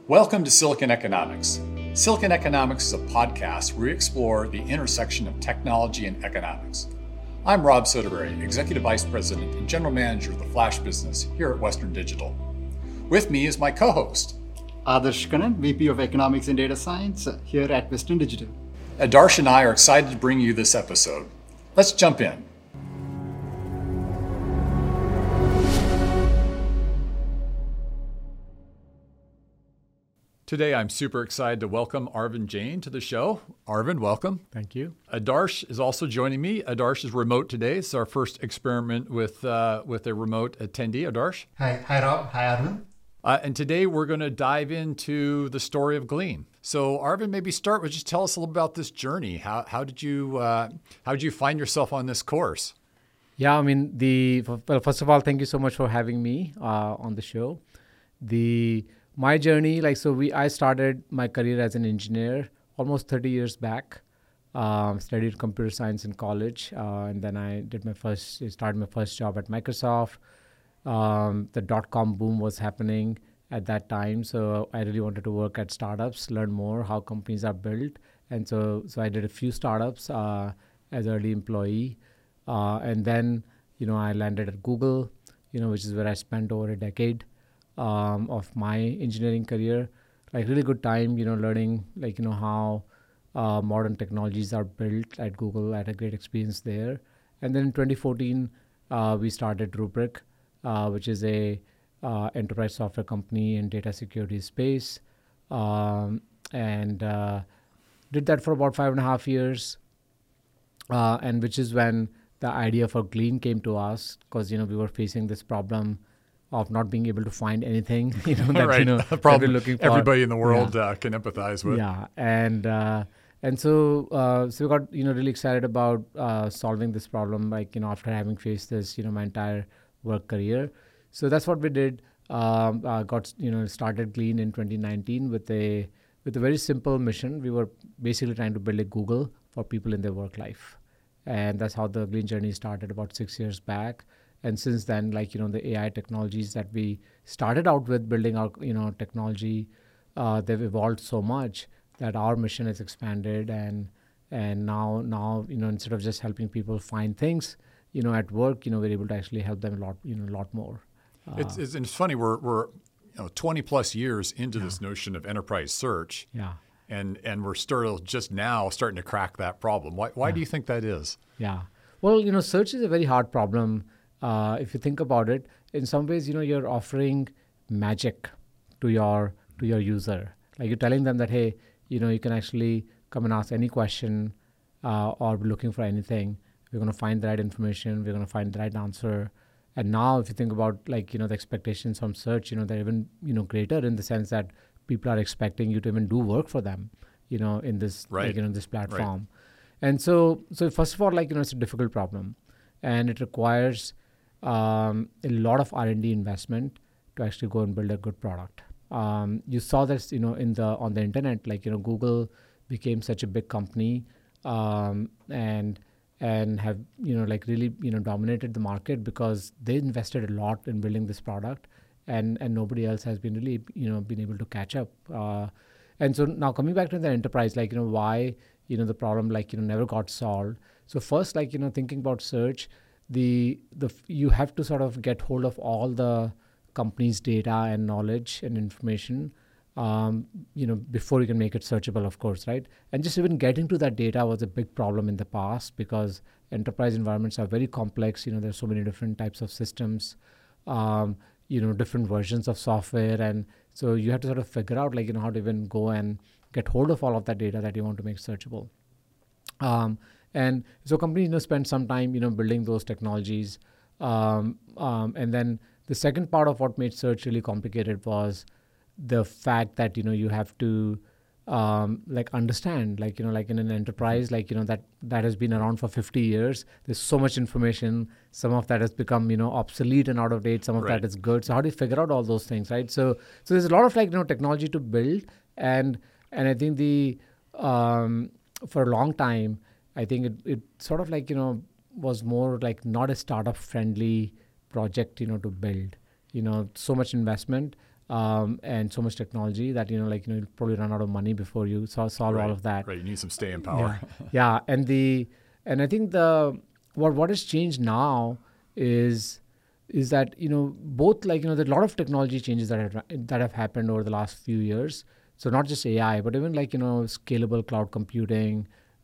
Welcome to Silicon Economics. Silicon Economics is a podcast where we explore the intersection of technology and economics. I'm Rob Soderberry, Executive Vice President and General Manager of the Flash business here at Western Digital. With me is my co-host, Adarsh Kannan, VP of Economics and Data Science here at Western Digital. Adarsh and I are excited to bring you this episode. Let's jump in. Today, I'm super excited to welcome Arvind Jain to the show. Arvind, welcome. Thank you. Adarsh is also joining me. Adarsh is remote today. It's our first experiment with a remote attendee. Adarsh. Hi Rob. Hi Arvind. And today we're going to dive into the story of Glean. So Arvind, maybe start with just tell us a little about this journey. How did you find yourself on this course? Yeah, I mean, well, first of all, thank you so much for having me on the show. My journey, I started my career as an engineer almost 30 years back. Studied computer science in college, and then I started my first job at Microsoft. The dot-com boom was happening at that time, so I really wanted to work at startups, learn more how companies are built, and so I did a few startups as an early employee, and then I landed at Google, which is where I spent over a decade of my engineering career. Really good time, learning how modern technologies are built at Google. I had a great experience there, and then in 2014 we started Rubrik, which is a enterprise software company in data security space, and did that for about 5.5 years, and which is when the idea for Glean came to us, because we were facing this problem of not being able to find anything that right. A problem that we're looking for. Everybody in the world can empathize with. Yeah, and so we got really excited about solving this problem. After having faced this my entire work career, so that's what we did. Started Glean in 2019 with a very simple mission. We were basically trying to build a Google for people in their work life, and that's how the Glean journey started about 6 years back. And since then, the AI technologies that we started out with building our technology, they've evolved so much that our mission has expanded, and now instead of just helping people find things at work, we're able to actually help them a lot more. It's funny, we're 20 plus years into this notion of enterprise search. Yeah. And we're still just now starting to crack that problem. Why do you think that is? Yeah. Well, search is a very hard problem. If you think about it, in some ways, you're offering magic to your user. You're telling them that, hey, you can actually come and ask any question or be looking for anything. We're going to find the right information. We're going to find the right answer. And now, if you think about the expectations from search, they're even greater, in the sense that people are expecting you to even do work for them, in this this platform. Right. And so first of all, it's a difficult problem, and it requires a lot of R&D investment to actually go and build a good product. You saw this, on the internet, Google became such a big company, and have really dominated the market because they invested a lot in building this product, and nobody else has been really been able to catch up. And so now coming back to the enterprise, why the problem never got solved. So first, thinking about search, you have to sort of get hold of all the company's data and knowledge and information, before you can make it searchable, of course, right? And just even getting to that data was a big problem in the past, because enterprise environments are very complex. There's so many different types of systems, different versions of software, and so you have to sort of figure out how to even go and get hold of all of that data that you want to make searchable. And so companies spend some time building those technologies, and then the second part of what made search really complicated was the fact that you have to understand in an enterprise that has been around for 50 years. There's so much information. Some of that has become obsolete and out of date. Some of that is good. So how do you figure out all those things, right? So there's a lot of technology to build, and I think for a long time, I think it sort of was more not a startup friendly project to build. So much investment, and so much technology that you'll probably run out of money before you solve all of that. Right, you need some staying power. Yeah, and I think what has changed now is that both there are a lot of technology changes that have happened over the last few years. So not just AI, but even scalable cloud computing,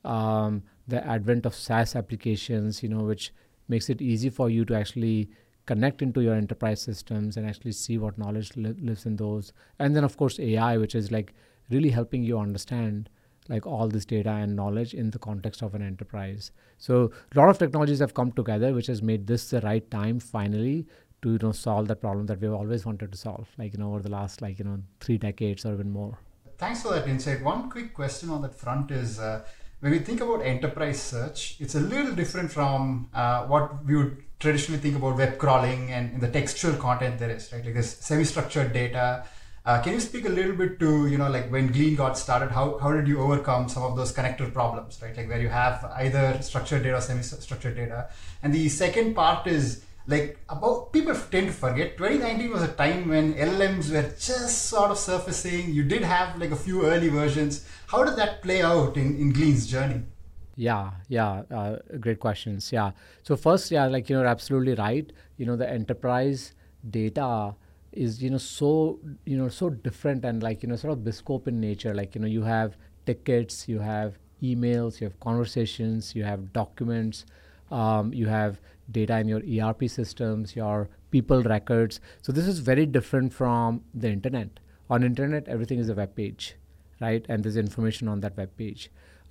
the advent of SaaS applications, which makes it easy for you to actually connect into your enterprise systems and actually see what knowledge lives in those. And then of course AI, which is really helping you understand all this data and knowledge in the context of an enterprise. So a lot of technologies have come together, which has made this the right time finally to solve that problem that we've always wanted to solve, over the last 3 decades or even more. Thanks for that insight. One quick question on that front is, when we think about enterprise search, it's a little different from what we would traditionally think about web crawling and the textual content there is, right? This semi-structured data. Can you speak a little bit to, when Glean got started, how did you overcome some of those connector problems, right? Where you have either structured data or semi-structured data. And the second part is, about people tend to forget 2019 was a time when LLMs were just sort of surfacing. You did have a few early versions. How did that play out in Glean's journey? Yeah, great questions. Yeah, so first, you're absolutely right. The enterprise data is so different and sort of bespoke in nature. You have tickets, you have emails, you have conversations, you have documents, you have data in your ERP systems, your people records. So this is very different from the internet. On internet, everything is a web page, right? And there's information on that web page.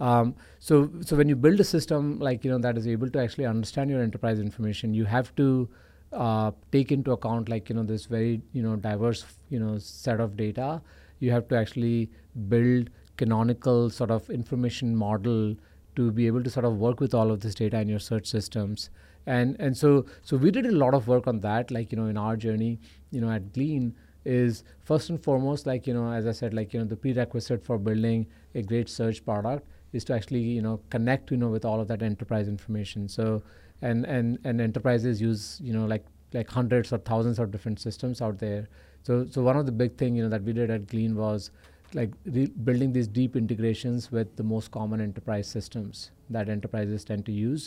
So when you build a system that is able to actually understand your enterprise information, you have to take into account this very diverse set of data. You have to actually build canonical sort of information model to be able to sort of work with all of this data in your search systems. And so we did a lot of work on that, in our journey, at Glean, is first and foremost, as I said, the prerequisite for building a great search product is to actually, connect, with all of that enterprise information. So, and enterprises use, hundreds or thousands of different systems out there. So one of the big thing, that we did at Glean was building these deep integrations with the most common enterprise systems that enterprises tend to use,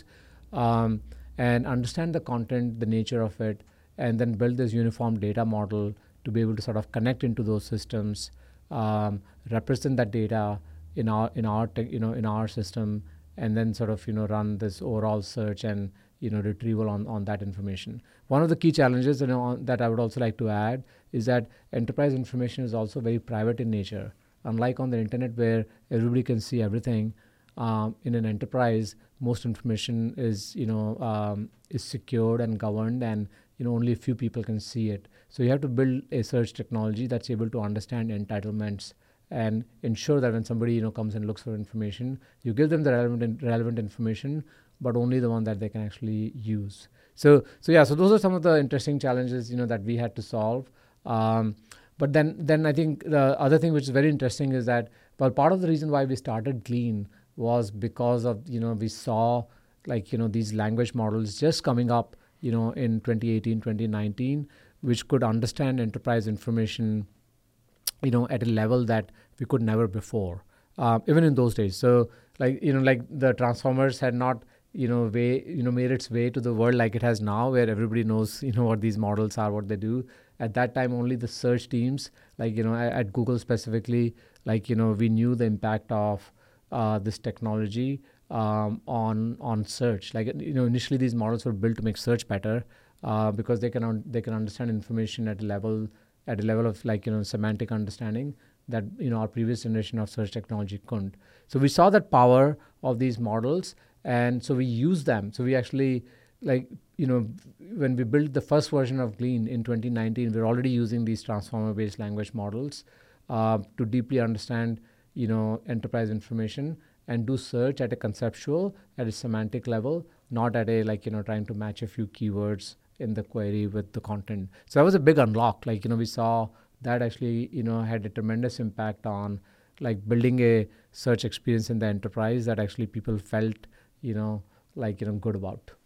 and understand the content, the nature of it, and then build this uniform data model to be able to sort of connect into those systems, represent that data in our system, and then sort of run this overall search and retrieval on that information. One of the key challenges that I would also like to add is that enterprise information is also very private in nature. Unlike on the internet where everybody can see everything, in an enterprise, most information is secured and governed, and only a few people can see it. So you have to build a search technology that's able to understand entitlements and ensure that when somebody comes and looks for information, you give them the relevant information, but only the one that they can actually use. So those are some of the interesting challenges that we had to solve. But then I think the other thing which is very interesting is that, well, part of the reason why we started Glean was because of we saw these language models just coming up in 2018, 2019, which could understand enterprise information at a level that we could never before, even in those days. So the Transformers had not made its way to the world like it has now, where everybody knows what these models are, what they do. At that time, only the search teams, at Google specifically, we knew the impact of this technology on search. Initially these models were built to make search better, because they can understand information at a level of semantic understanding that our previous generation of search technology couldn't. So we saw that power of these models, and so we used them. So we actually when we built the first version of Glean in 2019, we were already using these transformer-based language models to deeply understand enterprise information and do search at a conceptual, at a semantic level, not at a trying to match a few keywords in the query with the content. So that was a big unlock. We saw that actually had a tremendous impact on building a search experience in the enterprise that actually people felt good about.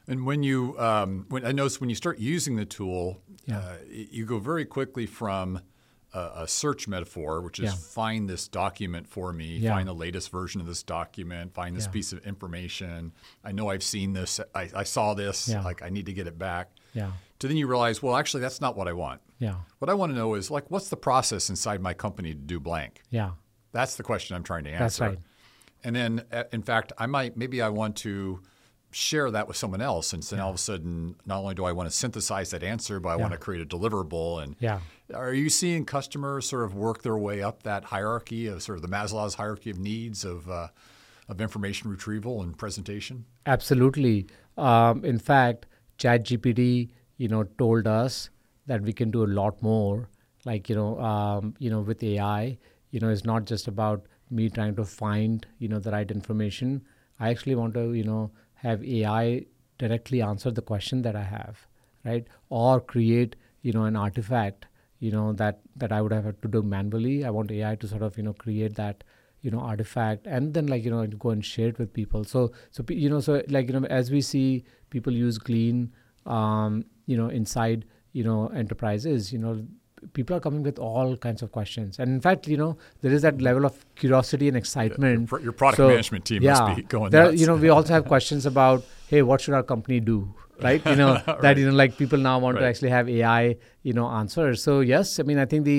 And when you, when I notice when you start using the tool, Yeah. you go very quickly from a search metaphor, which is Yeah. find this document for me, Yeah. find the latest version of this document, find this Yeah. piece of information. I know I've seen this. I saw this. Yeah. Like I need to get it back. Yeah. To then you realize, well, actually, that's not what I want. Yeah. What I want to know is like, what's the process inside my company to do blank? Yeah. That's the question I'm trying to answer. That's right. And then, in fact, maybe I want to share that with someone else. And then all of a sudden, not only do I want to synthesize that answer, but I want to create a deliverable. And Yeah. are you seeing customers sort of work their way up that hierarchy of sort of the Maslow's hierarchy of needs of information retrieval and presentation? Absolutely. In fact, ChatGPT, told us that we can do a lot more. Like with AI, it's not just about me trying to find the right information. I actually want to have AI directly answer the question that I have, right? Or create an artifact that I would have to do manually. I want AI to sort of create that artifact and then go and share it with people. So as we see people use Glean inside enterprises, people are coming with all kinds of questions. And in fact, there is that level of curiosity and excitement. Your product management team must be going nuts. We also have questions about, hey, what should our company do? Right? That, people now want to actually have AI, answers. So yes, I mean, I think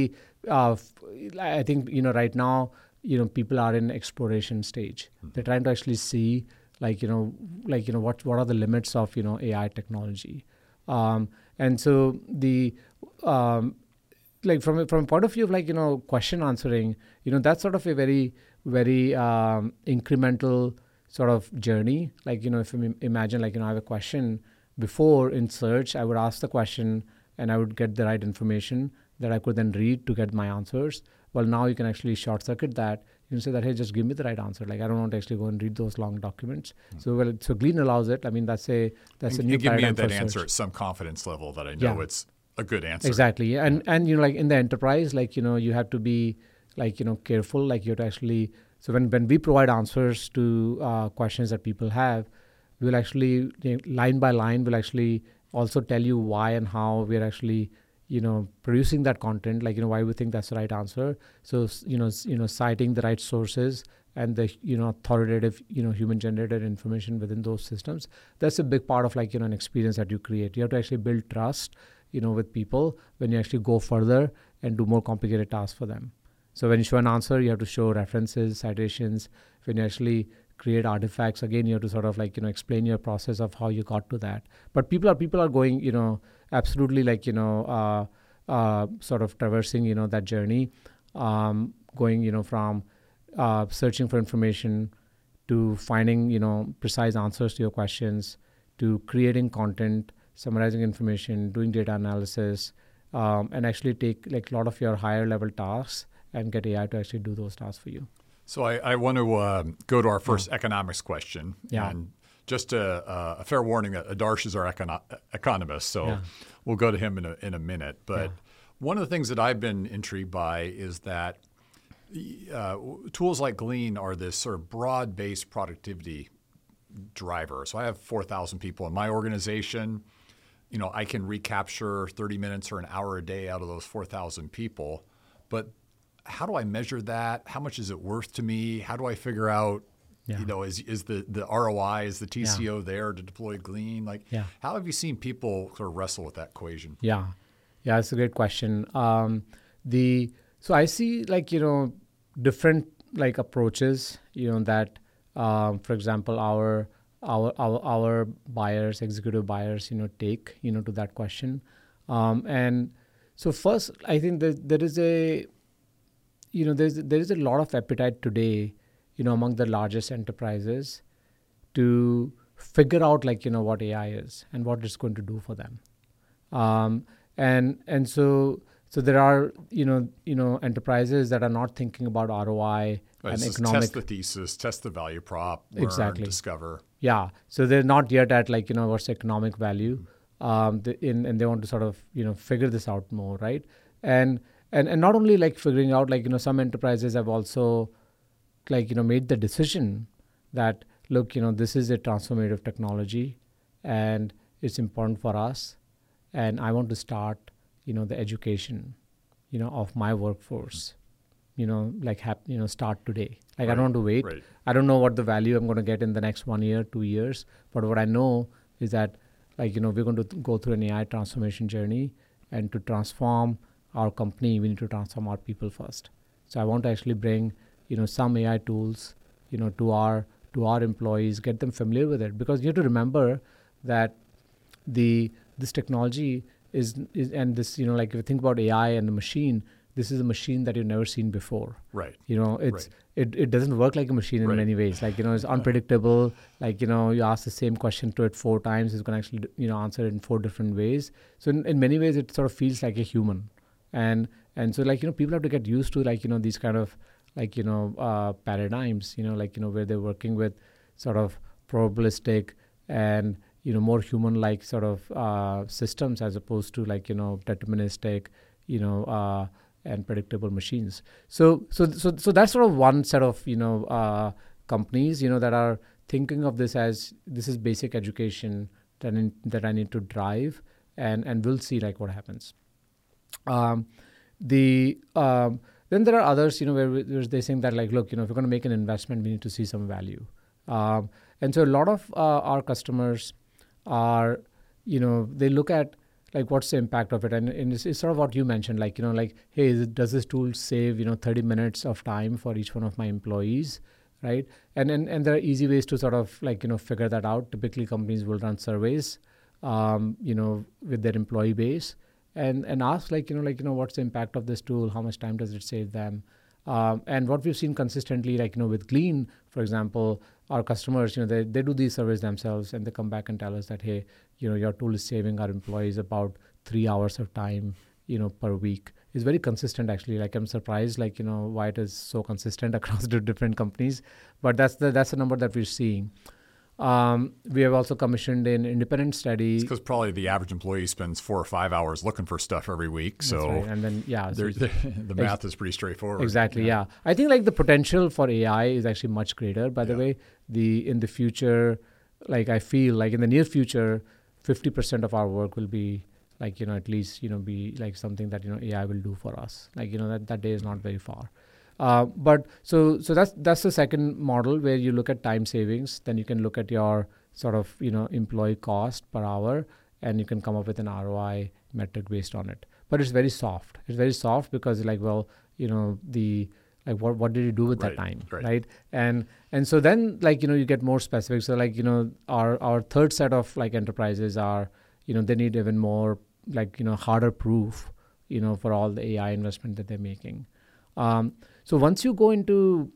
right now, people are in exploration stage. They're trying to actually see what are the limits of, AI technology. And so from a point of view of question answering, that's sort of a very, very incremental sort of journey. If you imagine, I have a question. Before in search, I would ask the question and I would get the right information that I could then read to get my answers. Well, now you can actually short circuit that. You can say that, hey, just give me the right answer. I don't want to actually go and read those long documents. So Glean allows it. I mean, that's a new give me paradigm that for answer search. at some confidence level that I know it's a good answer. Exactly. And in the enterprise, you have to be careful. You have to actually, so when we provide answers to questions that people have, we'll actually line by line, we'll actually also tell you why and how we're actually producing that content, why we think that's the right answer. So citing the right sources and the authoritative human generated information within those systems. That's a big part of an experience that you create. You have to actually build trust with people when you actually go further and do more complicated tasks for them. So when you show an answer, you have to show references, citations. When you actually create artifacts, again, you have to sort of explain your process of how you got to that. But people are going, absolutely sort of traversing, that journey, going, from searching for information to finding, precise answers to your questions, to creating content, summarizing information, doing data analysis, and actually take a lot of your higher level tasks and get AI to actually do those tasks for you. So I want to go to our first economics question. Yeah. And just a fair warning that Adarsh is our economist, so we'll go to him in a minute. But one of the things that I've been intrigued by is that tools like Glean are this sort of broad-based productivity driver. So I have 4,000 people in my organization. I can recapture 30 minutes or an hour a day out of those 4,000 people. But how do I measure that? How much is it worth to me? How do I figure out, is the ROI, is the TCO there to deploy Glean? How have you seen people sort of wrestle with that equation? Yeah, it's a great question. So I see different approaches, that, for example, our buyers, executive buyers, take, to that question. And so first, I think there is a lot of appetite today, among the largest enterprises to figure out what AI is and what it's going to do for them. And so there are, enterprises that are not thinking about ROI and economic. Test the thesis, test the value prop, learn, discover. Yeah. So they're not yet at what's the economic value, and they want to sort of, figure this out more, right? And not only figuring out, some enterprises have also made the decision that, look, this is a transformative technology and it's important for us. And I want to start, the education, of my workforce, start today. Like, I don't want to wait. Right. I don't know what the value I'm going to get in the next 1 year, 2 years. But what I know is that, we're going to go through an AI transformation journey, and to transform our company, we need to transform our people first. So I want to actually bring, some AI tools, to our employees, get them familiar with it, because you have to remember that this technology is and this, if you think about AI and the machine, this is a machine that you've never seen before. Right. It doesn't work like a machine in many ways. It's unpredictable. You ask the same question to it 4 times, it's going to actually, answer it in 4 different ways. So in many ways, it sort of feels like a human. And so people have to get used to these kind of paradigms, where they're working with sort of probabilistic and more human-like sort of systems, as opposed to deterministic, and predictable machines. So that's sort of one set of companies that are thinking of this as this is basic education that I need to drive, and we'll see what happens. Then there are others where they're saying that look, if we're going to make an investment, we need to see some value. And so a lot of our customers are, they look at what's the impact of it, and it's sort of what you mentioned, hey, does this tool save 30 minutes of time for each one of my employees, right? And there are easy ways to sort of figure that out. Typically, companies will run surveys, with their employee base, and ask what's the impact of this tool? How much time does it save them? And what we've seen consistently, with Glean, for example, our customers, they do these surveys themselves, and they come back and tell us that, hey, your tool is saving our employees about 3 hours of time, per week. It's very consistent, actually. I'm surprised, why it is so consistent across the different companies. But that's the number that we're seeing. We have also commissioned an independent study. It's because probably the average employee spends 4 or 5 hours looking for stuff every week. So right. And then, the math is pretty straightforward. Exactly, yeah. I think the potential for AI is actually much greater, by the way. In the future, I feel in the near future, 50% of our work will be at least, be something that, AI will do for us. That day is not very far. But so that's the second model, where you look at time savings. Then you can look at your sort of employee cost per hour, and you can come up with an ROI metric based on it. But it's very soft. It's very soft because what did you do with that time, right? And so then you get more specific. So our third set of enterprises are they need even more harder proof for all the AI investment that they're making. So once you go into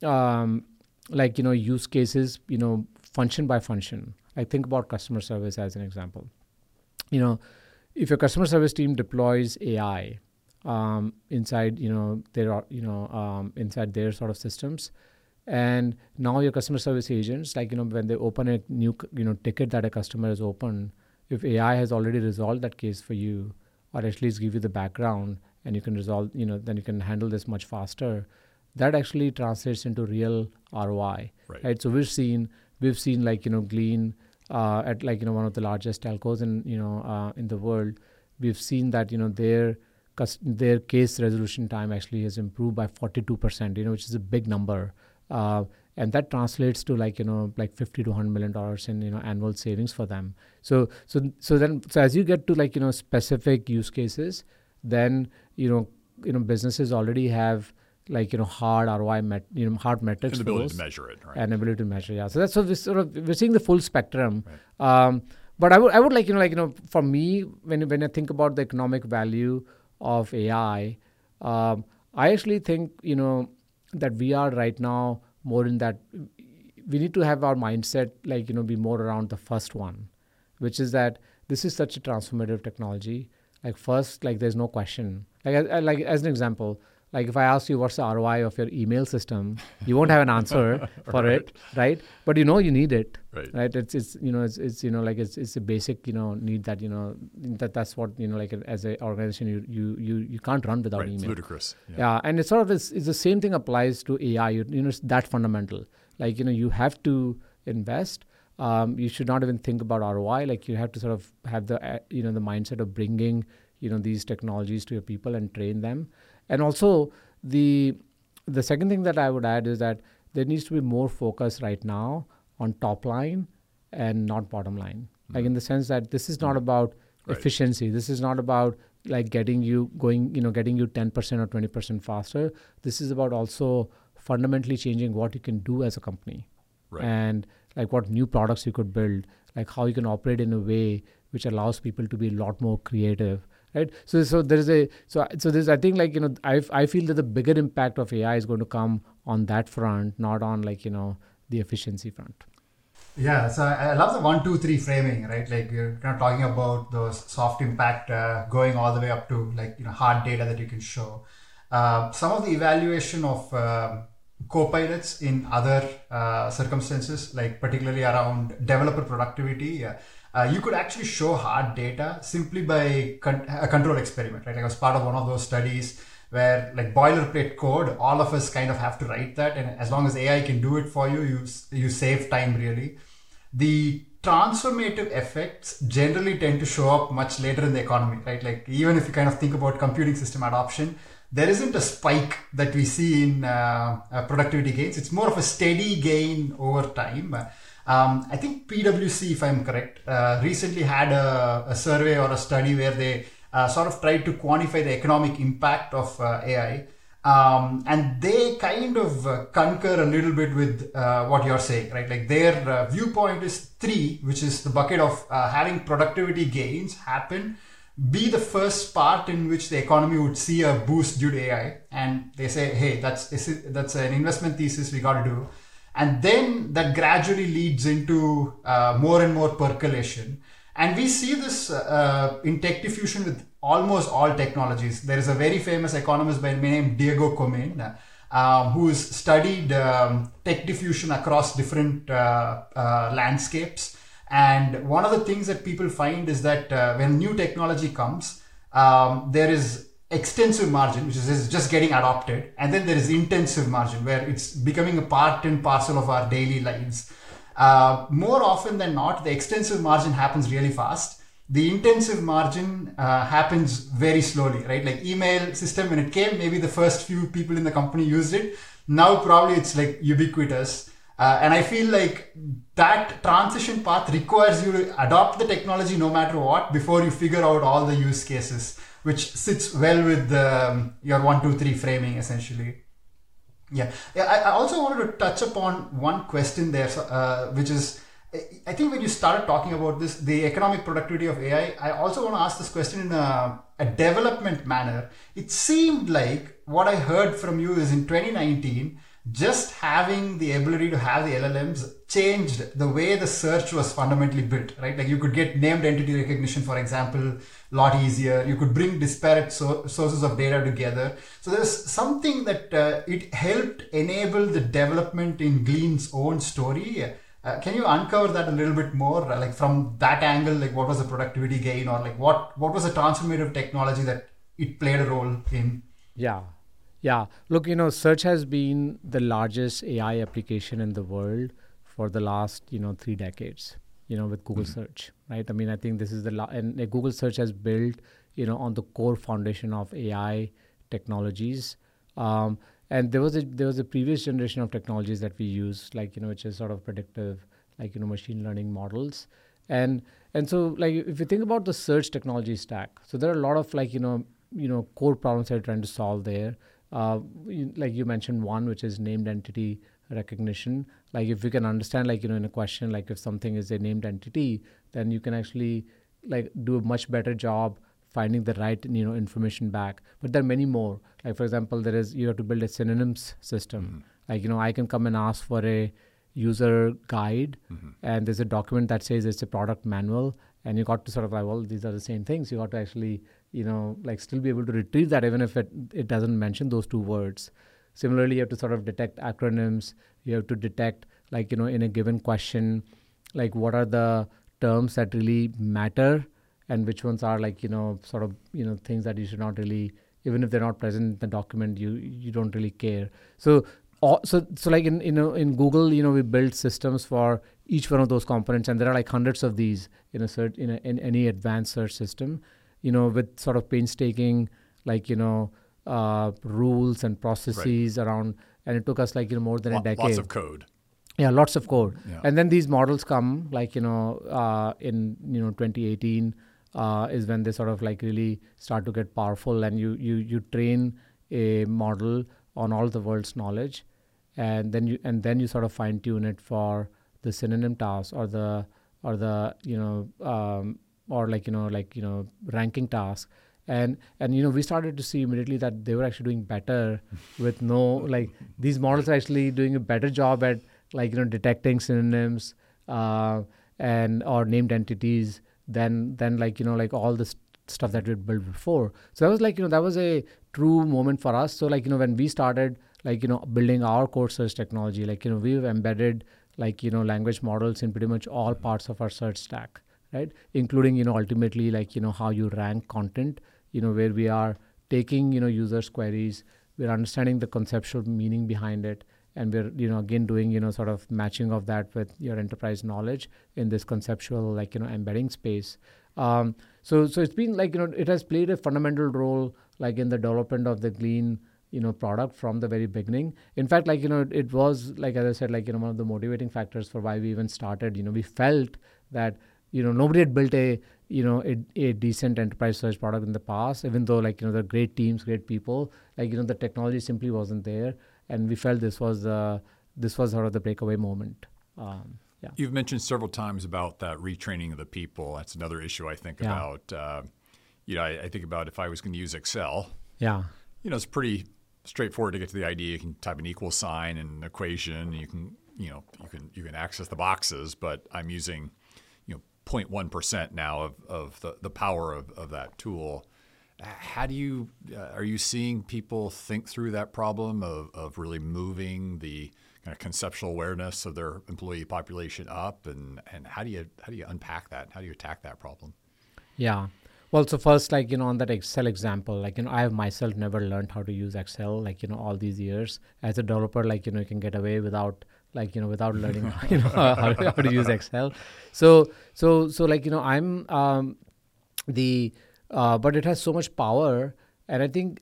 use cases, function by function, I think about customer service as an example. If your customer service team deploys AI inside inside their sort of systems, and now your customer service agents, when they open a new ticket that a customer has opened, if AI has already resolved that case for you, or at least give you the background, and you can resolve, then you can handle this much faster, that actually translates into real ROI, right? So we've seen Glean at one of the largest telcos in the world. We've seen that their case resolution time actually has improved by 42%, which is a big number, and that translates to $50 to $100 million in annual savings for them. So as you get to specific use cases, then businesses already have hard ROI hard metrics, and the ability to measure it, right? And ability to measure, yeah. So that's we're seeing the full spectrum. Right. But I would for me, when I think about the economic value of AI, I actually think that we are right now more in that we need to have our mindset be more around the first one, which is that this is such a transformative technology. First, there's no question. As an example, if I ask you what's the ROI of your email system, you won't have an answer for it, right? But you need it, right? It's a basic need that that's what as an organization you can't run without email. It's ludicrous. Yeah, and it's sort of it's the same thing applies to AI. It's that fundamental. You have to invest, you should not even think about ROI. Like you have to sort of have the the mindset of bringing these technologies to your people and train them. And also the second thing that I would add is that there needs to be more focus right now on top line and not bottom line. Like in the sense that this is not about efficiency. This is not about like getting you 10% or 20% faster. This is about also fundamentally changing what you can do as a company. Right. And like what new products you could build, like how you can operate in a way which allows people to be a lot more creative, right? So there's I think like I feel that the bigger impact of AI is going to come on that front, not on like the efficiency front. Yeah, so I love the 1, 2, 3 framing, right? Like you're kind of talking about those soft impact going all the way up to like hard data that you can show. Some of the evaluation of co-pilots in other circumstances, like particularly around developer productivity, you could actually show hard data simply by a control experiment, right? Like I was part of one of those studies where like boilerplate code, all of us kind of have to write that, and as long as AI can do it for you, you save time really. The transformative effects generally tend to show up much later in the economy, right? Like even if you kind of think about computing system adoption, there isn't a spike that we see in productivity gains. It's more of a steady gain over time. I think PwC, if I'm correct, recently had a survey or a study where they sort of tried to quantify the economic impact of AI. And they kind of concur a little bit with what you're saying, right? Like their viewpoint is 3, which is the bucket of having productivity gains happen, be the first part in which the economy would see a boost due to AI. And they say, hey, that's an investment thesis we got to do. And then that gradually leads into more and more percolation. And we see this in tech diffusion with almost all technologies. There is a very famous economist by the name Diego Comín, who's studied tech diffusion across different landscapes. And one of the things that people find is that when new technology comes, there is extensive margin, which is just getting adopted. And then there is intensive margin, where it's becoming a part and parcel of our daily lives. More often than not, the extensive margin happens really fast. The intensive margin happens very slowly, right? Like email system, when it came, maybe the first few people in the company used it. Now probably it's like ubiquitous. And I feel like that transition path requires you to adopt the technology no matter what before you figure out all the use cases, which sits well with your 1, 2, 3 framing essentially. Yeah. I also wanted to touch upon one question there, which is, I think when you started talking about this, the economic productivity of AI, I also want to ask this question in a development manner. It seemed like what I heard from you is in 2019, just having the ability to have the LLMs changed the way the search was fundamentally built, right? Like you could get named entity recognition, for example, a lot easier. You could bring disparate sources of data together. So there's something that it helped enable the development in Glean's own story. Can you uncover that a little bit more? Like from that angle, like what was the productivity gain, or like what was the transformative technology that it played a role in? Yeah. Look, search has been the largest AI application in the world for the last, 3 decades, with Google search, right? I mean, I think this is and Google search has built, on the core foundation of AI technologies. And there was a previous generation of technologies that we use, like, which is sort of predictive, like, machine learning models. And so, like, if you think about the search technology stack, so there are a lot of, like, core problems that you're trying to solve there. Like you mentioned one, which is named entity recognition. Like if you can understand, like, in a question, like if something is a named entity, then you can actually like do a much better job finding the right, information back. But there are many more. Like for example, you have to build a synonyms system. Like, I can come and ask for a user guide, and there's a document that says it's a product manual, and you got to sort of like, well, these are the same things. You got to actually, like still be able to retrieve that even if it doesn't mention those 2 words. Similarly, you have to sort of detect acronyms. You have to detect, like, in a given question, like what are the terms that really matter and which ones are like, sort of, things that you should not really, even if they're not present in the document, you don't really care. So like in Google, we build systems for, each one of those components, and there are like hundreds of these in a search in any advanced search system, with sort of painstaking rules and processes around, and it took us more than a decade. Lots of code. Yeah, lots of code. Yeah. And then these models come in 2018 is when they sort of really start to get powerful, and you train a model on all the world's knowledge, and then you sort of fine tune it for the synonym task or the ranking task. And we started to see immediately that they were actually doing better with these models are actually doing a better job at detecting synonyms and or named entities than all the stuff that we had built before. So that was that was a true moment for us. So when we started building our core search technology, we've embedded language models in pretty much all parts of our search stack, right? Including ultimately how you rank content, where we are taking users' queries, we're understanding the conceptual meaning behind it, and we're again doing sort of matching of that with your enterprise knowledge in this conceptual embedding space. So it's been it has played a fundamental role in the development of the Glean product from the very beginning. In fact, it was as I said, one of the motivating factors for why we even started. We felt that nobody had built a decent enterprise search product in the past, even though there are great teams, great people. The technology simply wasn't there, and we felt this was sort of the breakaway moment. Yeah. You've mentioned several times about that retraining of the people. That's another issue I think about. I think about if I was going to use Excel. Yeah. It's pretty straightforward to get to the idea. You can type an equal sign and an equation. You can access the boxes, but I'm using 0.1% now of the power of that tool. How do you are you seeing people think through that problem of really moving the kind of conceptual awareness of their employee population up, and how do you unpack that? How do you attack that problem? Yeah. Well, so first, on that Excel example, I have myself never learned how to use Excel, all these years. As a developer, you can get away without without learning, how to use Excel. So I'm but it has so much power, and I think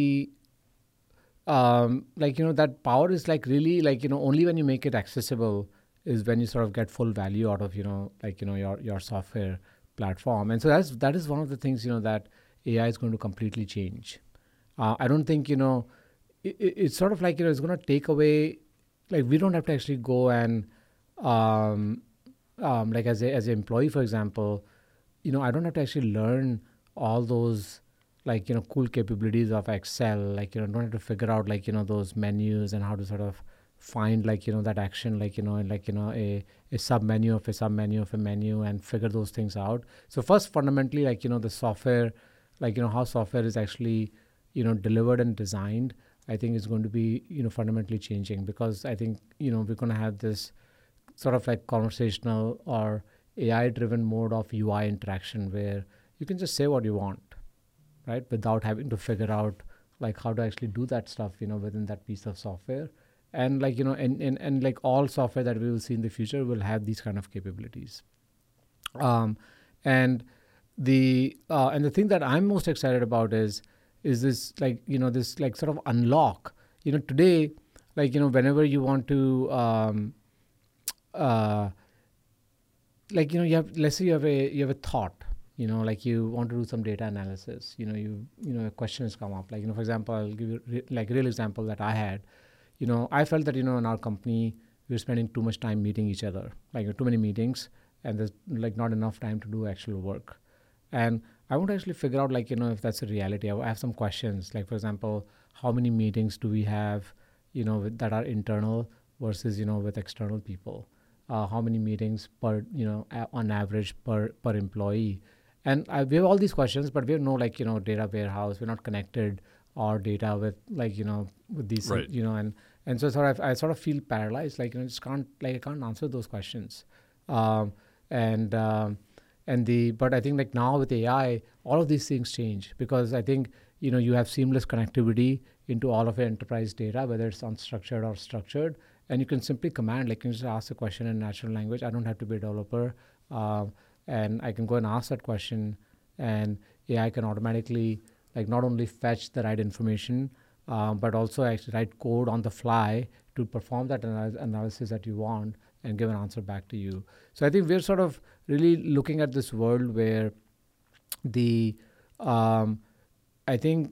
that power is really only when you make it accessible is when you sort of get full value out of your software platform. And so that is one of the things that AI is going to completely change. I don't think it's sort of it's going to take away, we don't have to actually go and as an employee, for example, I don't have to actually learn all those cool capabilities of Excel. I don't have to figure out those menus and how to sort of find that action a sub menu of a sub menu of a menu and figure those things out. So first, fundamentally, the software, how software is actually delivered and designed, I think is going to be fundamentally changing, because I think we're going to have this sort of conversational or AI driven mode of UI interaction where you can just say what you want, right, without having to figure out how to actually do that stuff within that piece of software. And and all software that we will see in the future will have these kind of capabilities. And the thing that I'm most excited about is this this sort of unlock. Today, whenever you want to you have, let's say you have a thought, you want to do some data analysis, a question has come up, for example, I'll give you real example that I had. I felt that in our company we're spending too much time meeting each other, too many meetings, and there's not enough time to do actual work. And I want to actually figure out if that's a reality. I have some questions, for example, how many meetings do we have that are internal versus with external people? How many meetings per on average per employee? And we have all these questions, but we have no data warehouse. We're not connected our data with with these, right. And so I sort of feel paralyzed, just can't I can't answer those questions. But I think now with AI, all of these things change, because I think you have seamless connectivity into all of your enterprise data, whether it's unstructured or structured, and you can simply command, like you can just ask a question in natural language. I don't have to be a developer, and I can go and ask that question, and AI can automatically like not only fetch the right information, but also actually write code on the fly to perform that analysis that you want and give an answer back to you. So I think we're sort of really looking at this world where I think,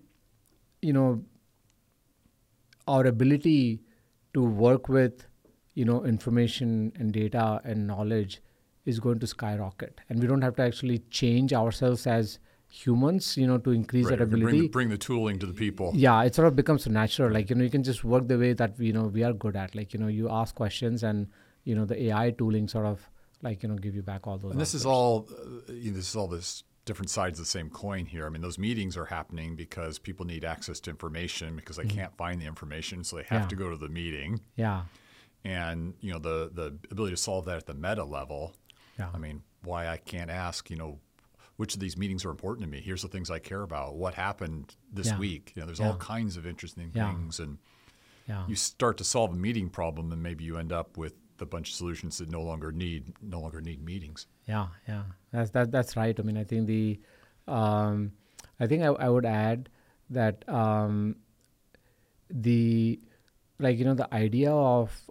our ability to work with, information and data and knowledge is going to skyrocket. And we don't have to actually change ourselves as humans, to increase that ability. Bring the tooling to the people. Yeah, it sort of becomes natural. Like, you can just work the way that, we are good at. Like, you ask questions and, the AI tooling sort of like, give you back all those And answers. This is all this different sides of the same coin here. I mean, those meetings are happening because people need access to information because they can't find the information, so they have to go to the meeting. Yeah. And, the ability to solve that at the meta level. Yeah. I mean, why I can't ask, which of these meetings are important to me? Here's the things I care about. What happened this week? There's all kinds of interesting things. And you start to solve a meeting problem, and maybe you end up with a bunch of solutions that no longer need meetings. Yeah. That's right. I mean, I think I would add that the idea of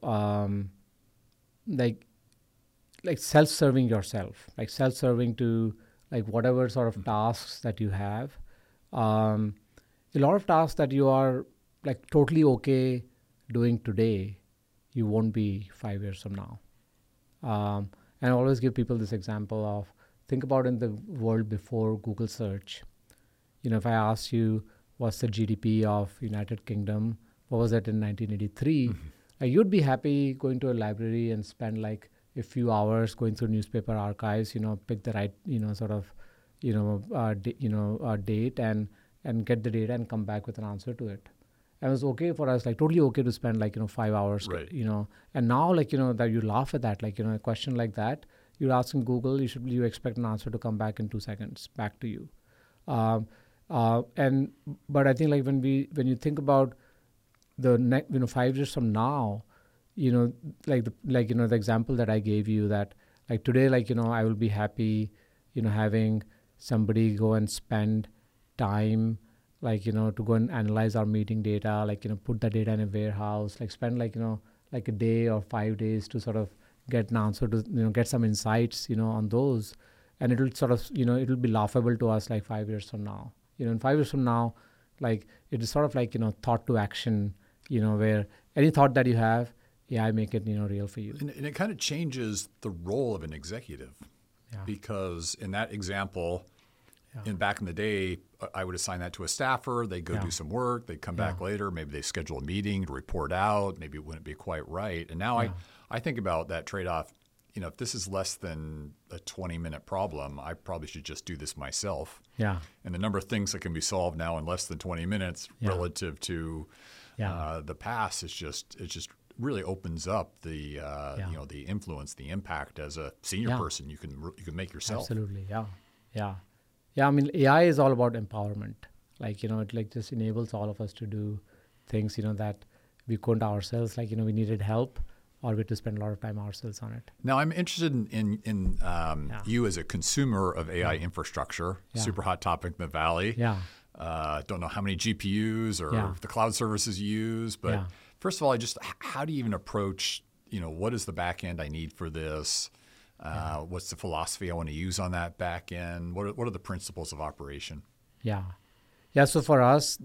like self-serving yourself, like self-serving to like whatever sort of tasks that you have. A lot of tasks that you are like totally okay doing today, you won't be 5 years from now. And I always give people this example of, think about in the world before Google search. If I asked you what's the GDP of United Kingdom, what was that in 1983, you'd be happy going to a library and spend like a few hours going through newspaper archives, pick the right, date and get the data and come back with an answer to it. And it was okay for us, like totally okay to spend like, 5 hours, right. And now like, that you laugh at that, like, a question like that, you're asking Google, you expect an answer to come back in 2 seconds back to you. But I think like when you think about the next, 5 years from now, the example that I gave you, that like today, like, I will be happy, having somebody go and spend time, like, to go and analyze our meeting data, like, put the data in a warehouse, like spend like, like a day or 5 days to sort of get an answer to, get some insights, on those. And it'll sort of, it'll be laughable to us like 5 years from now. In 5 years from now, like it is sort of like, thought to action, where any thought that you have, I make it, real for you. And it kind of changes the role of an executive. Because in that example, back in the day, I would assign that to a staffer. They'd go do some work. They'd come back later. Maybe they schedule a meeting to report out. Maybe it wouldn't be quite right. And now I think about that trade-off. If this is less than a 20-minute problem, I probably should just do this myself. Yeah. And the number of things that can be solved now in less than 20 minutes relative to the past is just really opens up the the influence, the impact as a senior person you can make yourself. Absolutely. Yeah. I mean, AI is all about empowerment. Like, it like just enables all of us to do things, that we couldn't ourselves. Like, we needed help, or we had to spend a lot of time ourselves on it. Now, I'm interested in you as a consumer of AI infrastructure. Super hot topic in the Valley. Don't know how many GPUs or the cloud services you use, but first of all, how do you even approach, what is the back end I need for this? What's the philosophy I want to use on that back end? What are the principles of operation? Yeah. So for us,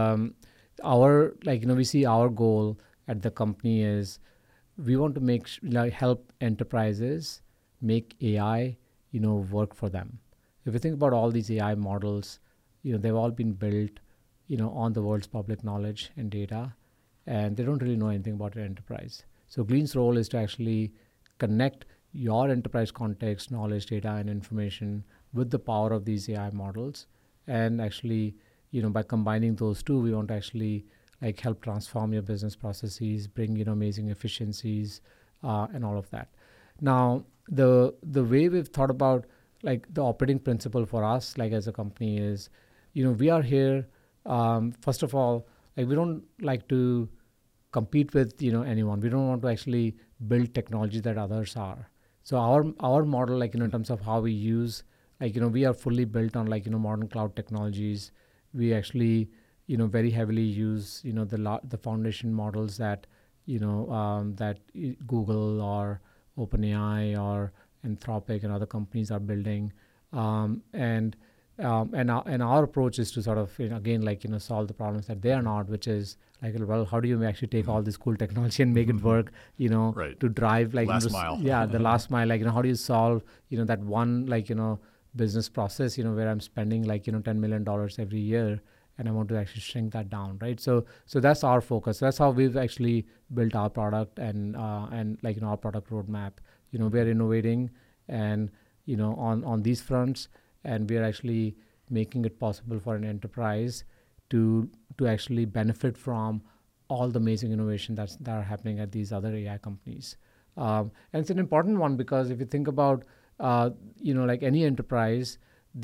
we see our goal at the company is we want to help enterprises make AI, work for them. If you think about all these AI models, they've all been built, on the world's public knowledge and data, and they don't really know anything about your enterprise. So Glean's role is to actually connect your enterprise context, knowledge, data, and information with the power of these AI models. And actually, by combining those two, we want to actually like help transform your business processes, bring, amazing efficiencies, and all of that. Now, the way we've thought about like the operating principle for us, like as a company is, we are here, first of all, like we don't like to compete with anyone. We don't want to actually build technology that others are. So our model, in terms of how we use, we are fully built on modern cloud technologies. We actually very heavily use the foundation models that that Google or OpenAI or Anthropic and other companies are building, and our approach is to sort of again solve the problems that they are not, which is how do you actually take all this cool technology and make it work, Right. to drive Last mile. the last mile, how do you solve that one business process where I'm spending $10 million every year, and I want to actually shrink that down, right? So that's our focus. That's how we've actually built our product and our product roadmap. We're innovating and on these fronts, and we're actually making it possible for an enterprise to actually benefit from all the amazing innovation that are happening at these other AI companies. And it's an important one because if you think about any enterprise,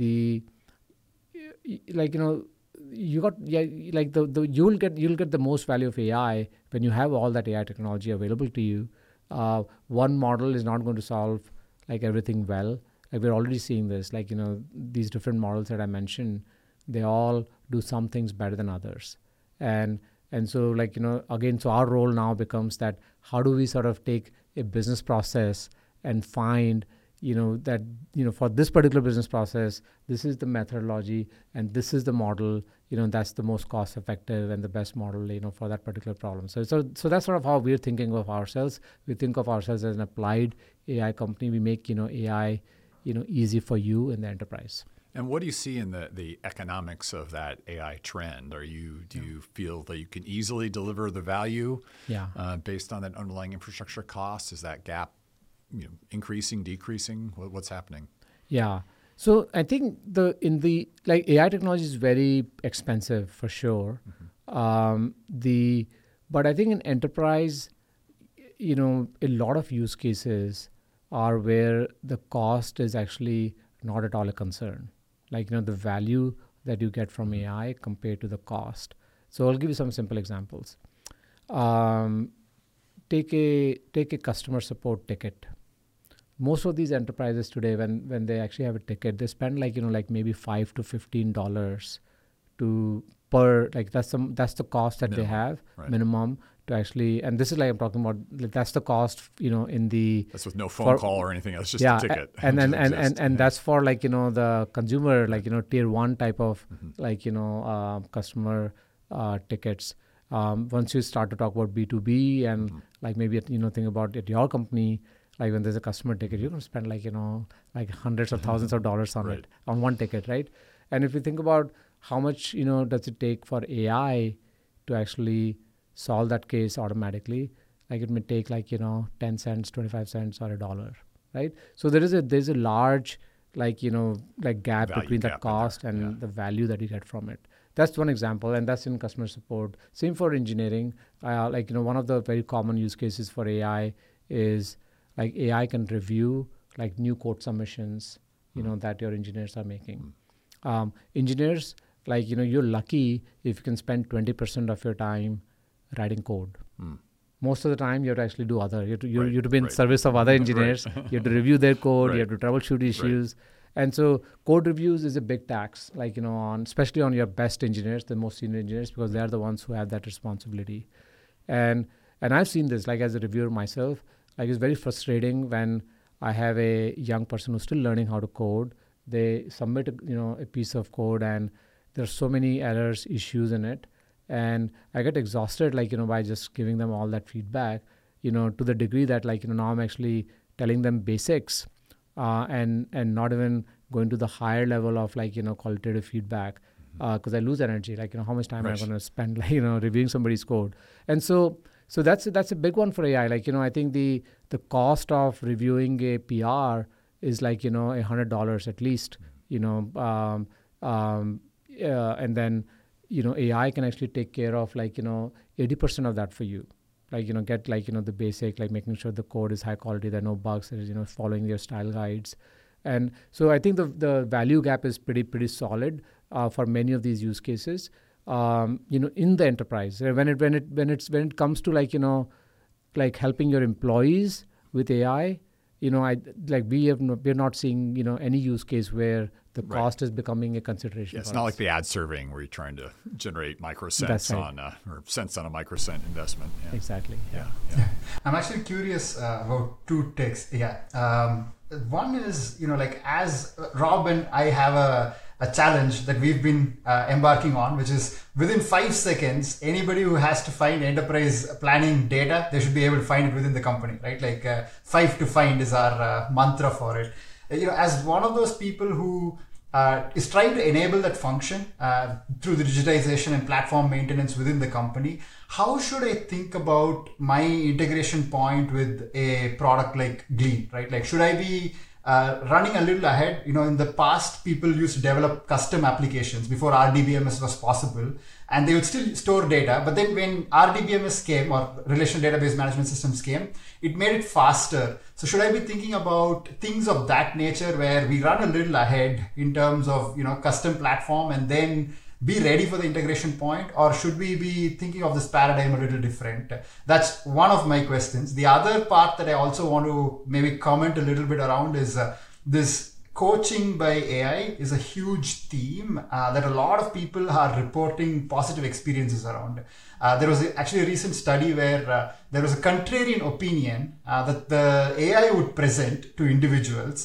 you'll get the most value of AI when you have all that AI technology available to you. One model is not going to solve everything well. We're already seeing this. These different models that I mentioned, they all do some things better than others. And so again, so our role now becomes that how do we sort of take a business process and find that for this particular business process, this is the methodology and this is the model, that's the most cost effective and the best model, for that particular problem. So that's sort of how we're thinking of ourselves. We think of ourselves as an applied AI company. We make, AI, easy for you in the enterprise. And what do you see in the economics of that AI trend? Do you feel that you can easily deliver the value based on that underlying infrastructure cost? Is that gap increasing, decreasing? What's happening? Yeah. So I think AI technology is very expensive for sure. Mm-hmm. But I think in enterprise, a lot of use cases are where the cost is actually not at all a concern. The value that you get from AI compared to the cost. So I'll give you some simple examples. Take a customer support ticket. Most of these enterprises today, when they actually have a ticket, they spend maybe $5 to $15 per that's the cost that minimum, they have minimum to actually, and this is I'm talking about that's the cost that's with no phone call or anything else, just a ticket. And that's for the consumer tier 1 type of customer tickets. Once you start to talk about B2B and maybe think about at your company, when there's a customer ticket, you're going to spend hundreds of thousands of dollars on it, on one ticket, right? And if you think about how much, does it take for AI to actually solve that case automatically, it may take 10 cents, 25 cents or $1, right? So there's a large gap value between that cost and the value that you get from it. That's one example, and that's in customer support. Same for engineering. One of the very common use cases for AI is AI can review new code submissions, that your engineers are making. Engineers, you're lucky if you can spend 20% of your time writing code. Most of the time, you have to actually do other. You have to be in service of other engineers. You have to review their code. You have to troubleshoot issues. And so code reviews is a big tax, especially on your best engineers, the most senior engineers, because they are the ones who have that responsibility. And I've seen this, as a reviewer myself. It's very frustrating when I have a young person who's still learning how to code. They submit, a piece of code, and there's so many errors, issues in it, and I get exhausted, by just giving them all that feedback, to the degree that, now I'm actually telling them basics, and not even going to the higher level of qualitative feedback, because I lose energy. How much time am I going to spend, reviewing somebody's code, and so that's a big one for AI. I think the cost of reviewing a PR is $100 at least, and then AI can actually take care of 80% of that for you. Get the basic, making sure the code is high quality, there are no bugs, there is following your style guides, and so I think the value gap is pretty solid for many of these use cases. in the enterprise. When it comes to like helping your employees with AI, we're not seeing any use case where the cost is becoming a consideration. Yeah, it's not like the ad serving where you're trying to generate microcents on or cents on a microcent investment. Yeah. Exactly. Yeah. I'm actually curious about two takes. One is, as Rob and I have a challenge that we've been embarking on, which is within 5 seconds, anybody who has to find enterprise planning data, they should be able to find it within the company, right? 5 to find is our mantra for it. As one of those people who is trying to enable that function through the digitization and platform maintenance within the company, how should I think about my integration point with a product like Glean, right? Should I be running a little ahead? In the past, people used to develop custom applications before RDBMS was possible, and they would still store data. But then when RDBMS came, or Relational Database Management Systems came, it made it faster. So should I be thinking about things of that nature where we run a little ahead in terms of, custom platform and then be ready for the integration point? Or should we be thinking of this paradigm a little different? That's one of my questions. The other part that I also want to maybe comment a little bit around is this coaching by AI is a huge theme that a lot of people are reporting positive experiences around. There was actually a recent study where there was a contrarian opinion that the AI would present to individuals.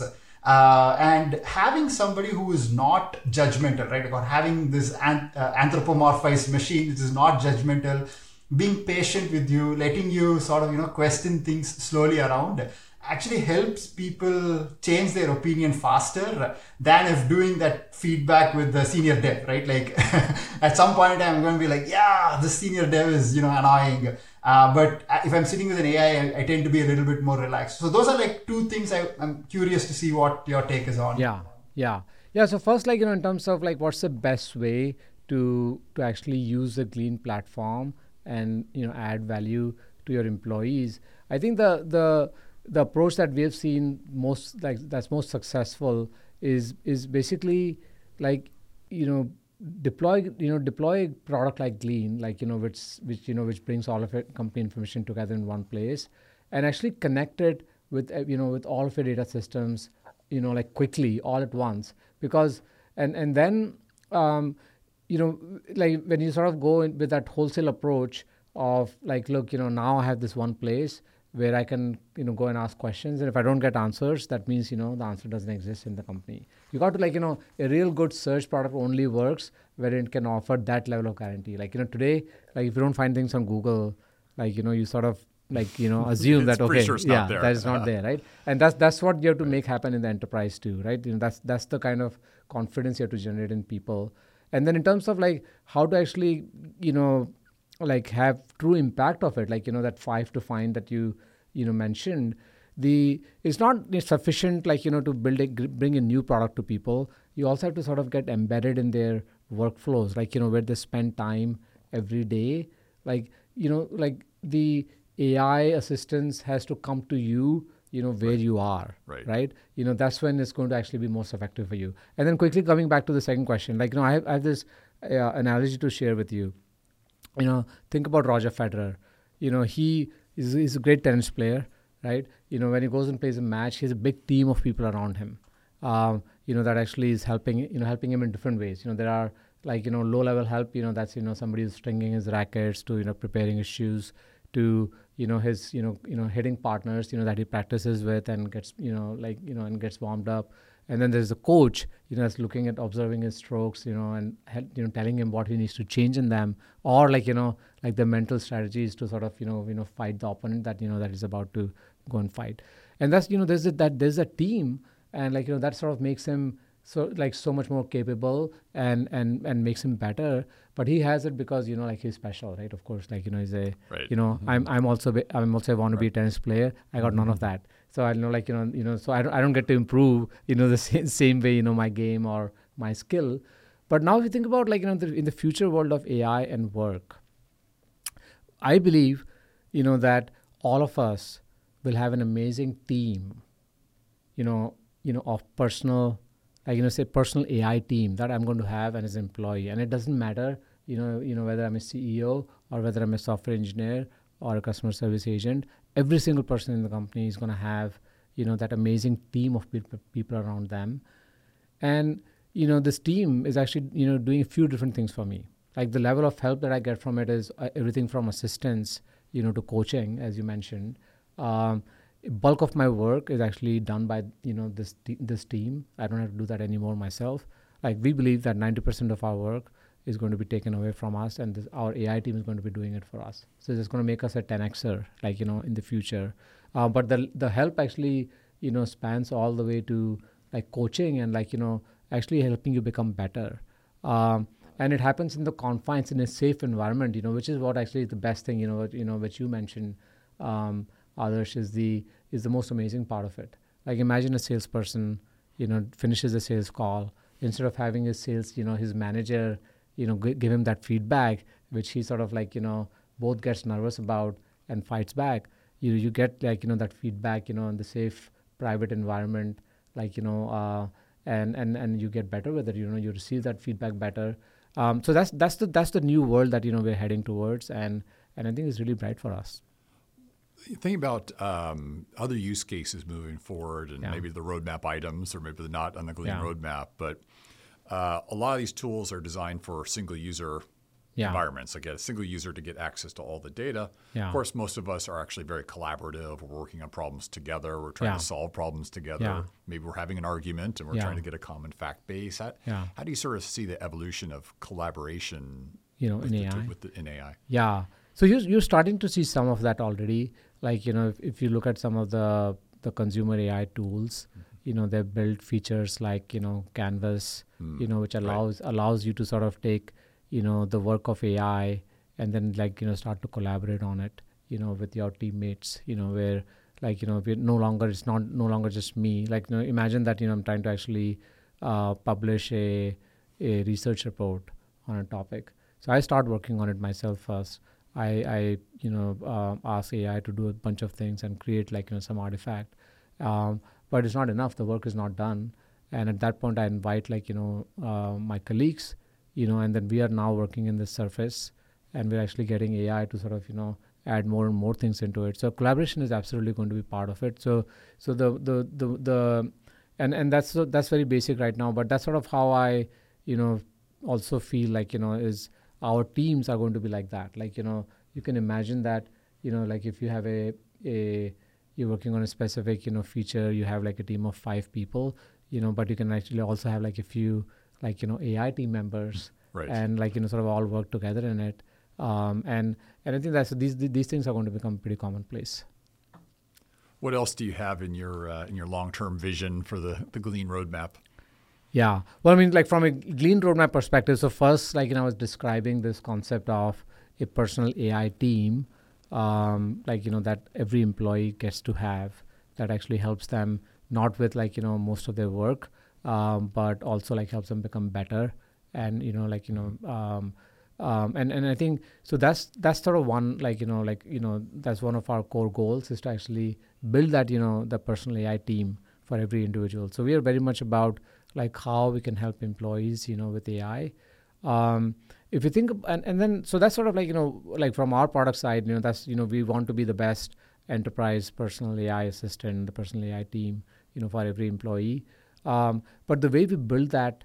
And having somebody who is not judgmental, right? Or having this anthropomorphized machine which is not judgmental, being patient with you, letting you sort of, question things slowly around, actually helps people change their opinion faster than if doing that feedback with the senior dev, right? At some point I'm going to be like, yeah, the senior dev is, annoying. But if I'm sitting with an AI, I tend to be a little bit more relaxed. So those are two things I'm curious to see what your take is on. Yeah. So first, in terms of what's the best way to actually use the Glean platform and, add value to your employees. I think the approach that we have seen that's most successful is basically deploy a product like Glean, which brings all of it company information together in one place, and actually connect it with with all of your data systems, quickly all at once. Because and then when you sort of go in with that wholesale approach of look, now I have this one place where I can go and ask questions, and if I don't get answers, that means the answer doesn't exist in the company. You got to a real good search product only works where it can offer that level of guarantee. Today, if you don't find things on Google, you sort of assume that okay, sure that is not there, right? And that's what you have to make happen in the enterprise too, right? That's the kind of confidence you have to generate in people. And then in terms of how to actually have true impact of it, that 5 to find that you mentioned, it's not sufficient to bring a new product to people. You also have to sort of get embedded in their workflows, where they spend time every day. The AI assistance has to come to you, where you are, right? That's when it's going to actually be most effective for you. And then quickly coming back to the second question, I have this analogy to share with you. Think about Roger Federer. He's a great tennis player, right? When he goes and plays a match, he has a big team of people around him, that actually is helping him in different ways. There are low-level help, that's, somebody who's stringing his rackets, to, preparing his shoes, to, his, hitting partners, that he practices with and gets, and gets warmed up. And then there's a coach, that's looking at observing his strokes, and telling him what he needs to change in them, or the mental strategies to sort of fight the opponent that that is about to go and fight. And that's there's a team, and that sort of makes him so much more capable and makes him better. But he has it because he's special, right? Of course, he's a I'm also I want to be a tennis player. I got none of that. So I know so I don't get to improve the same way my game or my skill. But now if you think about in the future world of AI and work, I believe that all of us will have an amazing team of personal say personal AI team that I'm going to have as an employee. And it doesn't matter whether I'm a CEO or whether I'm a software engineer or a customer service agent, every single person in the company is going to have, that amazing team of people around them. And, this team is actually, doing a few different things for me. Like the level of help that I get from it is everything from assistance, to coaching, as you mentioned. Bulk of my work is actually done by, this team. I don't have to do that anymore myself. Like we believe that 90% of our work is going to be taken away from us, and our AI team is going to be doing it for us. So it's going to make us a 10xer, in the future. But the help actually, spans all the way to like coaching and actually helping you become better. And it happens in the confines in a safe environment, which is what actually is the best thing, which you mentioned, Adarsh, is the most amazing part of it. Like imagine a salesperson, finishes a sales call. Instead of having his sales, his manager, give him that feedback, which he sort of both gets nervous about and fights back. You get that feedback, in the safe private environment, and you get better with it. You receive that feedback better. So that's the new world that we're heading towards, and I think it's really bright for us. Think about other use cases moving forward, and maybe the roadmap items, or maybe they're not on the Glean roadmap. But a lot of these tools are designed for single user environments. Like a single user to get access to all the data. Of course, most of us are actually very collaborative. We're working on problems together. We're trying to solve problems together. Maybe we're having an argument and we're trying to get a common fact base. How do you sort of see the evolution of collaboration in AI? In AI? Yeah. So you're starting to see some of that already. If you look at some of the consumer AI tools, they've built features like, Canvas, which allows you to sort of take, the work of AI and then start to collaborate on it, with your teammates, where we're no longer just me. Imagine that, I'm trying to actually publish a research report on a topic. So I start working on it myself first. I ask AI to do a bunch of things and create some artifact. But it's not enough. The work is not done. And at that point, I invite my colleagues, and then we are now working in this surface, and we're actually getting AI to sort of, add more and more things into it. So collaboration is absolutely going to be part of it. So and that's very basic right now, but that's sort of how I, also feel is our teams are going to be like that. You can imagine that, if you have you're working on a specific, feature, you have a team of 5 people, but you can actually also have a few, AI team members, right. And sort of all work together in it. And I think that these things are going to become pretty commonplace. What else do you have in your long-term vision for the Glean roadmap? Yeah. Well, I mean, from a Glean roadmap perspective, so first, I was describing this concept of a personal AI team, that every employee gets to have, that actually helps them not with most of their work, but also helps them become better, and and I think so that's sort of one that's one of our core goals, is to actually build that the personal AI team for every individual. So we are very much about how we can help employees with AI. If you think and then so that's sort of from our product side, that's we want to be the best enterprise personal AI assistant, the personal AI team for every employee. But the way we build that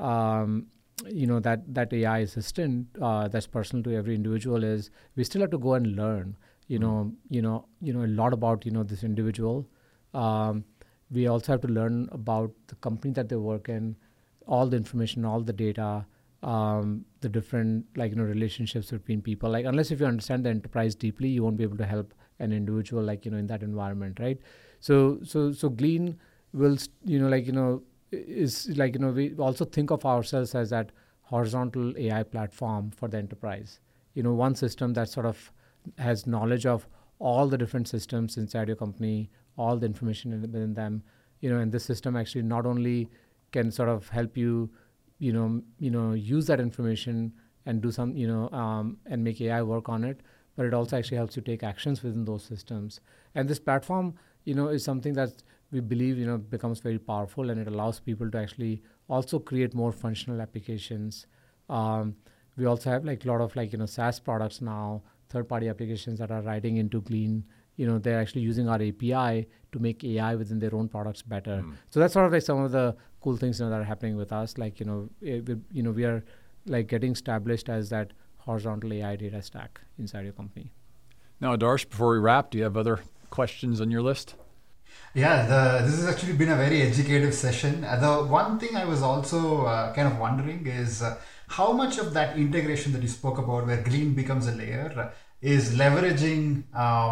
that AI assistant that's personal to every individual is we still have to go and learn a lot about this individual. We also have to learn about the company that they work in, all the information, all the data, the different relationships between people. Unless if you understand the enterprise deeply, you won't be able to help an individual in that environment, right? So Glean will is we also think of ourselves as that horizontal AI platform for the enterprise. One system that sort of has knowledge of all the different systems inside your company, all the information within them, and this system actually not only can sort of help you, use that information and do some, and make AI work on it, but it also actually helps you take actions within those systems. And this platform, is something that we believe, becomes very powerful, and it allows people to actually also create more functional applications. we also have like a lot of like, SaaS products now, third-party applications that are writing into Glean. They're actually using our API to make AI within their own products better. So that's sort of like some of the cool things that are happening with us. Like, we are like getting established as that horizontal AI data stack inside your company. Now, Adarsh, before we wrap, do you have other questions on your list? Yeah, this has actually been a very educative session. The one thing I was also kind of wondering is how much of that integration that you spoke about, where Glean becomes a layer, is leveraging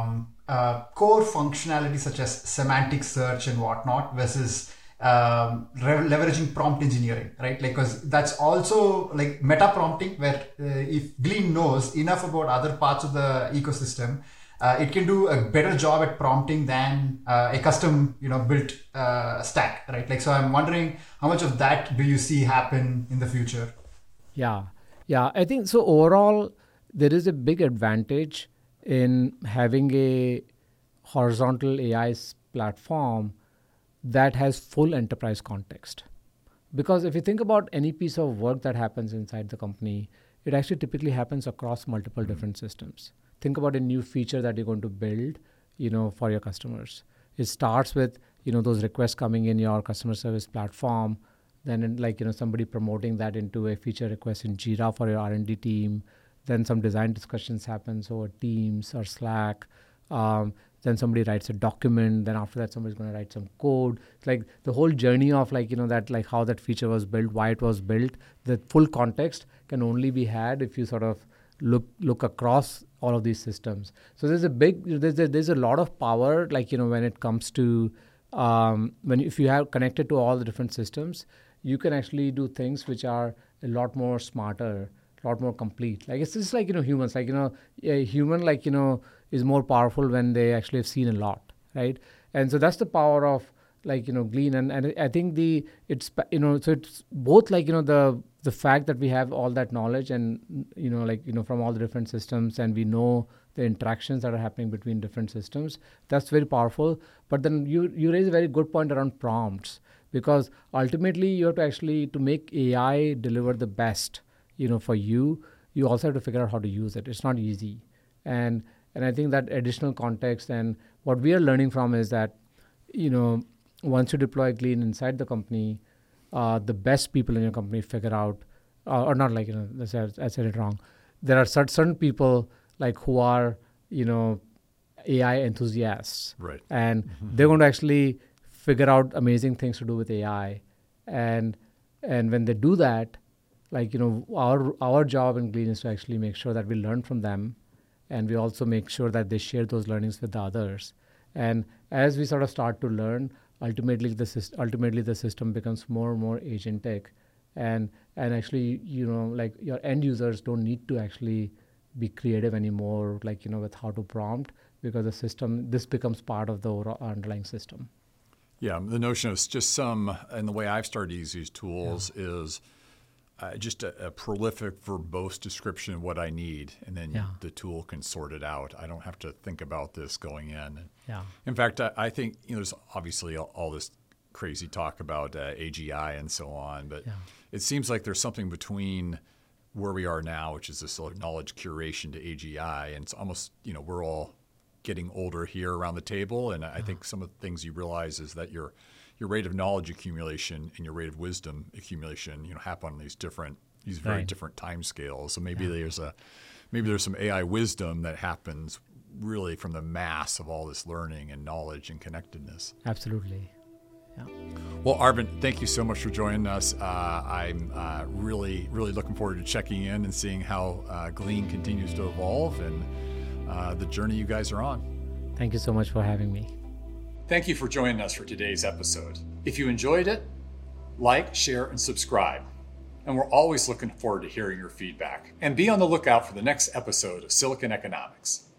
core functionality such as semantic search and whatnot versus leveraging prompt engineering, right? Like, because that's also like meta prompting, where if Glean knows enough about other parts of the ecosystem, it can do a better job at prompting than a custom, built stack, right? Like, so I'm wondering how much of that do you see happen in the future? Yeah. I think so. Overall, there is a big advantage in having a horizontal AI platform that has full enterprise context. Because if you think about any piece of work that happens inside the company, it actually typically happens across multiple different systems. Think about a new feature that you're going to build, for your customers. It starts with, those requests coming in your customer service platform, then somebody promoting that into a feature request in Jira for your R&D team. Then some design discussions happens over Teams or Slack. Then somebody writes a document. Then after that, somebody's going to write some code. It's like the whole journey of how that feature was built, why it was built. The full context can only be had if you sort of look across all of these systems. So there's a lot of power, when it comes to if you have connected to all the different systems, you can actually do things which are a lot more smarter, a lot more complete. Like, it's just like, humans, a human, is more powerful when they actually have seen a lot, right? And so that's the power of Glean. And I think it's both the fact that we have all that knowledge and, from all the different systems, and we know the interactions that are happening between different systems. That's very powerful. But then you raise a very good point around prompts, because ultimately you have to actually, to make AI deliver the best, for you also have to figure out how to use it. It's not easy. And I think that additional context, and what we are learning from is that, once you deploy Glean inside the company, the best people in your company figure out, or not I said it wrong. There are certain people who are, AI enthusiasts. Right. And they're going to actually figure out amazing things to do with AI. And when they do that, our job in Glean is to actually make sure that we learn from them, and we also make sure that they share those learnings with the others. And as we sort of start to learn, ultimately the system becomes more and more agentic, and actually, your end users don't need to actually be creative anymore, with how to prompt, because this becomes part of the overall underlying system. Yeah, the notion of just and the way I've started to use these tools is just a prolific, verbose description of what I need, and then the tool can sort it out. I don't have to think about this going in. Yeah. In fact, I think there's obviously all this crazy talk about AGI and so on, but it seems like there's something between where we are now, which is this sort of knowledge curation, to AGI, and it's almost, we're all getting older here around the table, and I think some of the things you realize is that your rate of knowledge accumulation and your rate of wisdom accumulation, happen on these very different time scales. So maybe there's some AI wisdom that happens really from the mass of all this learning and knowledge and connectedness. Absolutely. Yeah. Well, Arvind, thank you so much for joining us. I'm really, really looking forward to checking in and seeing how Glean continues to evolve and the journey you guys are on. Thank you so much for having me. Thank you for joining us for today's episode. If you enjoyed it, like, share, and subscribe. And we're always looking forward to hearing your feedback. And be on the lookout for the next episode of Silicon Economics.